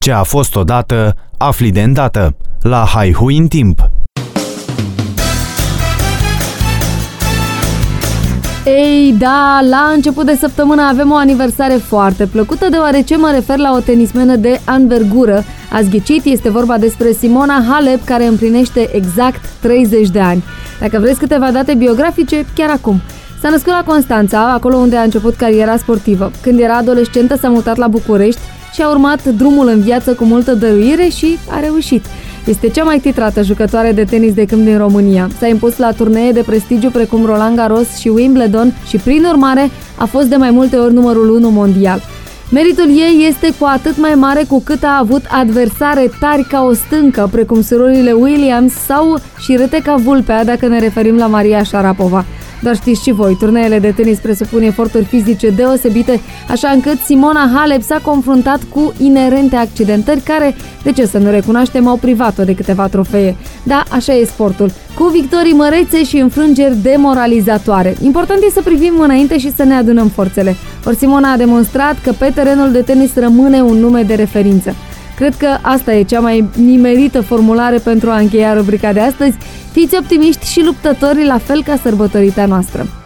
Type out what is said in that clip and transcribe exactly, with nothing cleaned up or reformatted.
Ce a fost odată, afli de îndată. La Haihui în timp. Ei, da, la început de săptămână avem o aniversare foarte plăcută, deoarece mă refer la o tenismenă de anvergură. Ați ghicit, este vorba despre Simona Halep, care împlinește exact treizeci de ani. Dacă vreți câteva date biografice, chiar acum. S-a născut la Constanța, acolo unde a început cariera sportivă. Când era adolescentă s-a mutat la București și a urmat drumul în viață cu multă dăruire și a reușit. Este cea mai titrată jucătoare de tenis de câmp din România. S-a impus la turnee de prestigiu precum Roland Garros și Wimbledon și, prin urmare, a fost de mai multe ori numărul unu mondial. Meritul ei este cu atât mai mare cu cât a avut adversare tari ca o stâncă, precum surorile Williams sau șirete ca vulpea, dacă ne referim la Maria Sharapova. Dar știți și voi, turneele de tenis presupun eforturi fizice deosebite, așa încât Simona Halep s-a confruntat cu inerente accidentări care, de ce să nu recunoaștem, au privat-o de câteva trofee. Da, așa e sportul, cu victorii mărețe și înfrângeri demoralizatoare. Important e să privim înainte și să ne adunăm forțele. Ori Simona a demonstrat că pe terenul de tenis rămâne un nume de referință. Cred că asta e cea mai nimerită formulare pentru a încheia rubrica de astăzi. Fiți optimiști și luptători la fel ca sărbătorita noastră.